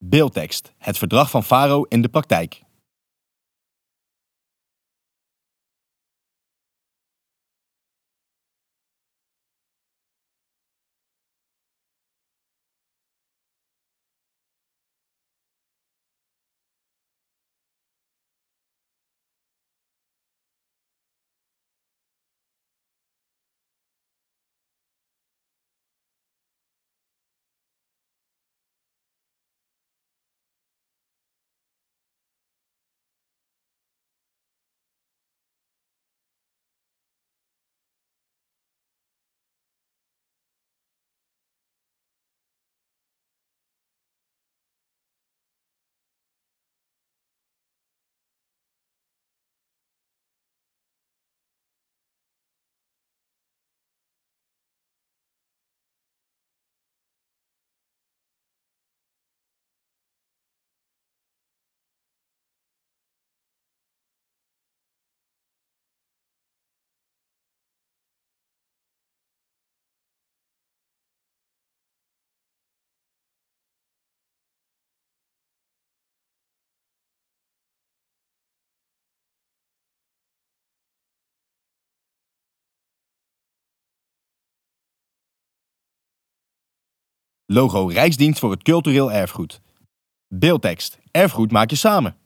Beeldtekst: het verdrag van Faro in de praktijk. Logo Rijksdienst voor het Cultureel Erfgoed. Beeldtekst: erfgoed maak je samen.